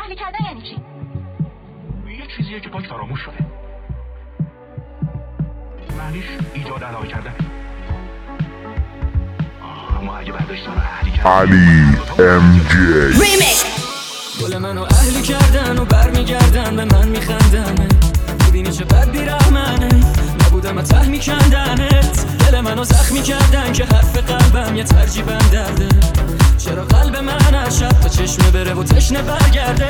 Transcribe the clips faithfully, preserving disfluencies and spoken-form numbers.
اهلی کردن یعنی چی؟ یه چیزیه که پاک فراموش شده. معنیش ایجاد علاقه کردن. اما اگه برداشتن رو اهلی کردن علی ام جی ریمیکس. گل منو اهلی کردن و برمیگردن به من میخندن. میبینی چه بد بیرحمنه، نبودم ته میکندنت. دل منو زخمی کردن که حرف قلبم یه ترجیبم درده. چرا قلب من از شب تا چشمه بره و تشنه برگرده.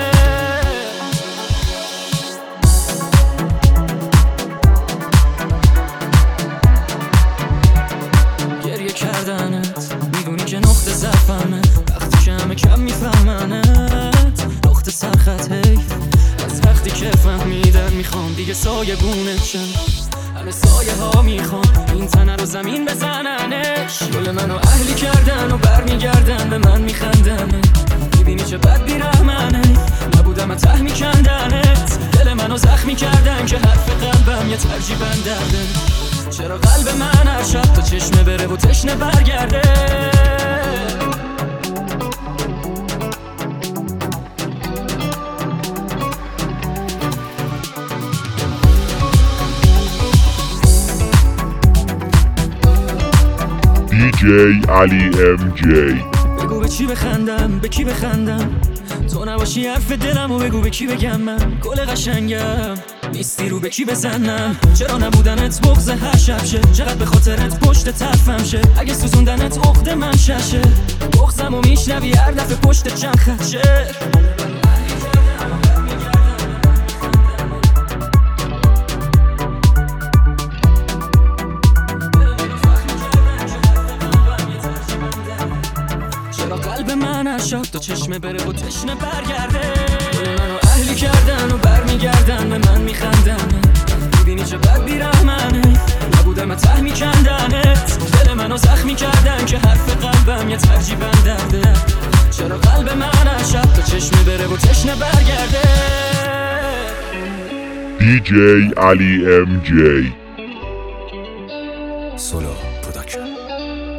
گریه کردنت، میدونی که نقطه ضعفمه. وقتی که همه کم میفهمنت، نقطه سرخط حیف. از وقتی که فهمیدن میخوام دیگه سایه گونت شم. همه سایه ها میخوام این تنه رو زمین بزننش. گل منو اهلی کردن و برمیگردن به من میخندن. میبینی چه بد بیرحمنه، نبودم ته میکندنت. دل منو زخمی کردن که حرف قلبم یه ترجیبم درده. چرا قلب من هر شب تا چشمه بره و تشنه برگرده. دی جی علی ام جی. بگو به چی بخندم، به کی بخندم. تو نباشی حرف دلم و بگو به کی بگم من گل قشنگم. نیستی رو به کی بزنم. چرا نبودنت بغض هر شب شه. چقدر به خاطرت پشت طرفم شه. اگه سوزوندنت عقد من ششه. بغضم و میشنوی هر دفعه پشت چند خط شه. قلب من هر شب تا چشمه بره و تشنه برگرده. گل منو اهلی کردن و برمیگردن به من میخندن. میبینی چه بد بیرحمنه، نبودم ته میکندنت. دل منو زخمی کردن که حرف قلبم یه ترجیبم درده. چرا قلب من هر شب تا چشمه بره و تشنه برگرده. دی جی علی ام جی. سولو پروداکشن.